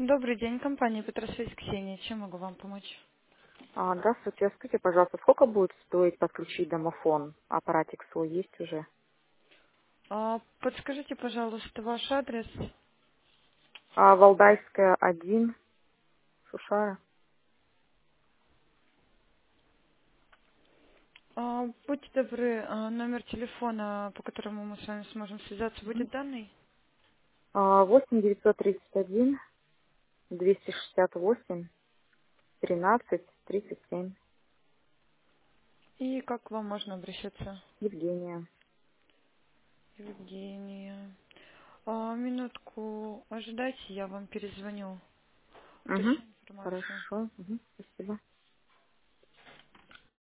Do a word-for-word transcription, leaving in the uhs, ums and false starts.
Добрый день, компания Петросвязь, Ксения. Чем могу вам помочь? А, здравствуйте, скажите, пожалуйста, сколько будет стоить подключить домофон? Аппаратик свой есть уже? А, подскажите, пожалуйста, ваш адрес. А, Валдайская, один, Шушара. А, будьте добры, а, номер телефона, по которому мы с вами сможем связаться, Мгм. будет данный? А, восемь девятьсот тридцать один двести шестьдесят восемь тринадцать тридцать семь. И как к вам можно обращаться? Евгения. Евгения. А, минутку ожидайте, я вам перезвоню. Угу. Уточню информацию. Хорошо. Мгм. Спасибо.